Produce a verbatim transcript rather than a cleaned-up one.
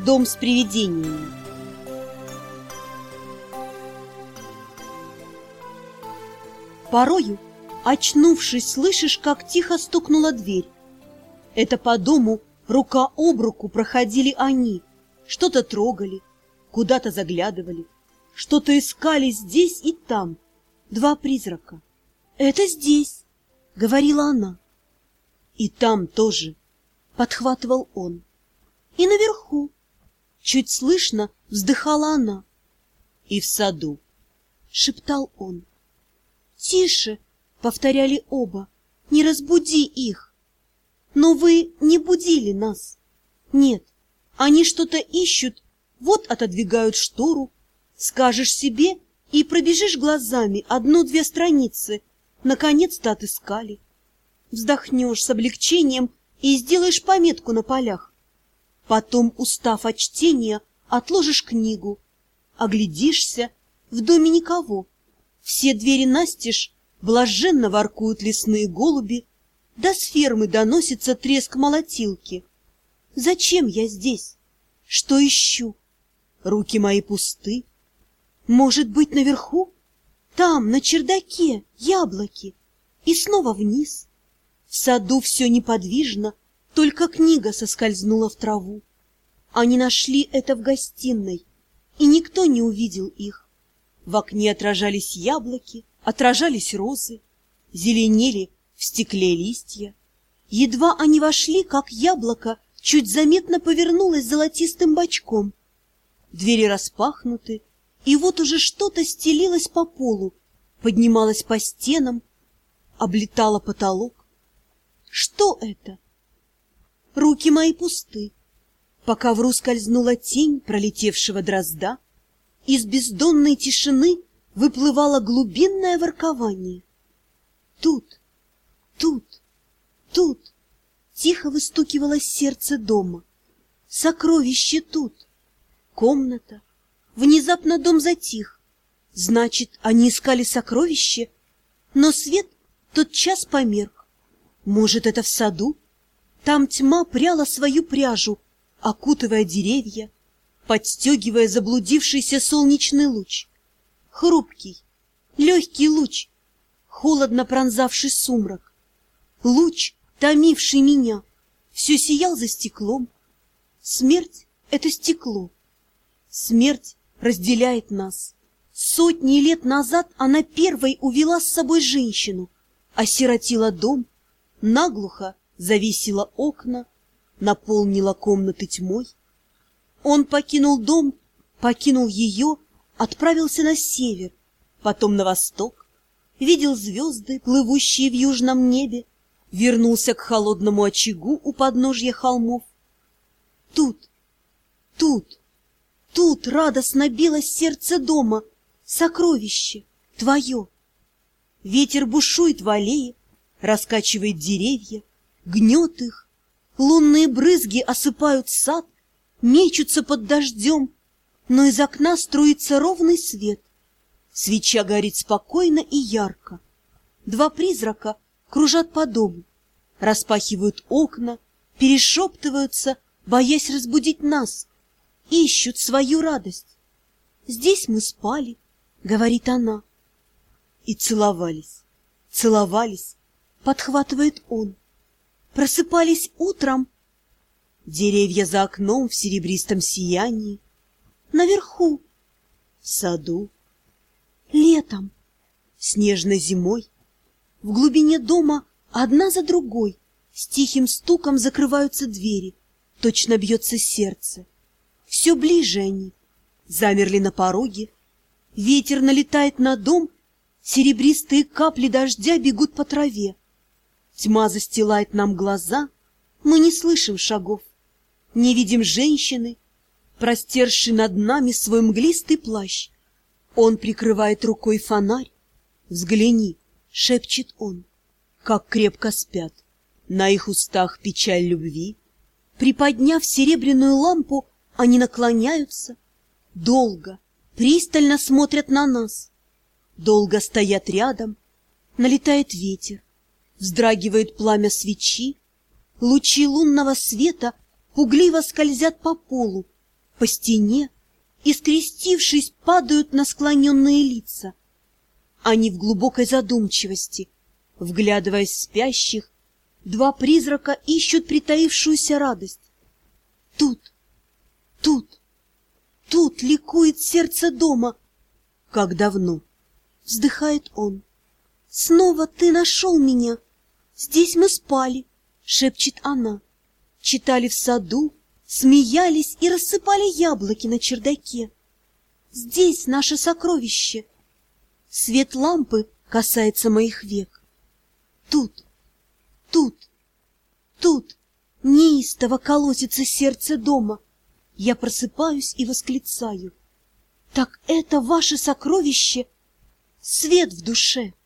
Дом с привидениями. Порою, очнувшись, слышишь, как тихо стукнула дверь. Это по дому рука об руку проходили они, что-то трогали, куда-то заглядывали, что-то искали здесь и там. Два призрака. «Это здесь», — говорила она. «И там тоже», — подхватывал он. «И наверху», — чуть слышно вздыхала она. «И в саду», — шептал он. «Тише», — повторяли оба, — «не разбуди их». «Но вы не будили нас». «Нет, они что-то ищут, вот отодвигают штору. Скажешь себе и пробежишь глазами одну-две страницы. Наконец-то отыскали. Вздохнешь с облегчением и сделаешь пометку на полях. Потом, устав от чтения, отложишь книгу. Оглядишься, в доме никого. Все двери настежь, блаженно воркуют лесные голуби, да с фермы доносится треск молотилки. Зачем я здесь? Что ищу? Руки мои пусты. Может быть, наверху? Там, на чердаке, яблоки. И снова вниз. В саду все неподвижно, только книга соскользнула в траву. Они нашли это в гостиной, и никто не увидел их. В окне отражались яблоки, отражались розы, зеленели в стекле листья. Едва они вошли, как яблоко чуть заметно повернулось золотистым бочком. Двери распахнуты, и вот уже что-то стелилось по полу, поднималось по стенам, облетало потолок. Что это? Руки мои пусты. По ковру скользнула тень пролетевшего дрозда. Из бездонной тишины выплывало глубинное воркование. Тут, тут, тут тихо выстукивало сердце дома. Сокровище тут. Комната. Внезапно дом затих. Значит, они искали сокровище, но свет тотчас померк. Может, это в саду? Там тьма пряла свою пряжу, окутывая деревья, подстегивая заблудившийся солнечный луч. Хрупкий, легкий луч, холодно пронзавший сумрак. Луч, томивший меня, все сиял за стеклом. Смерть — это стекло. Смерть разделяет нас. Сотни лет назад она первой увела с собой женщину, осиротила дом, наглухо завесила окна, наполнила комнаты тьмой. Он покинул дом, покинул ее, отправился на север, потом на восток, видел звезды, плывущие в южном небе, вернулся к холодному очагу у подножья холмов. Тут, тут, тут радостно билось сердце дома, сокровище твое. Ветер бушует в аллее, раскачивает деревья, гнет их. Лунные брызги осыпают сад, мечутся под дождем, но из окна струится ровный свет. Свеча горит спокойно и ярко. Два призрака кружат по дому, распахивают окна, перешептываются, боясь разбудить нас, ищут свою радость. «Здесь мы спали», — говорит она. И целовались, целовались, подхватывает он. Просыпались утром. Деревья за окном в серебристом сиянии. Наверху. В саду. Летом. Снежной зимой. В глубине дома одна за другой с тихим стуком закрываются двери. Точно бьется сердце. Все ближе они. Замерли на пороге. Ветер налетает на дом. Серебристые капли дождя бегут по траве. Тьма застилает нам глаза. Мы не слышим шагов. Не видим женщины, простершей над нами свой мглистый плащ. Он прикрывает рукой фонарь. «Взгляни», — шепчет он, — как крепко спят. На их устах печаль любви. Приподняв серебряную лампу, они наклоняются. Долго, пристально смотрят на нас. Долго стоят рядом. Налетает ветер. Вздрагивает пламя свечи. Лучи лунного света пугливо скользят по полу, По стене, и, скрестившись, падают на склоненные лица. Они в глубокой задумчивости, вглядываясь в спящих, два призрака ищут притаившуюся радость. Тут, тут, тут ликует сердце дома. Как давно, вздыхает он. Снова ты нашел меня. Здесь мы спали, шепчет она. Читали в саду, смеялись и рассыпали яблоки на чердаке. Здесь наше сокровище. Свет лампы касается моих век. Тут, тут, тут неистово колотится сердце дома. Я просыпаюсь и восклицаю: так это ваше сокровище, свет в душе.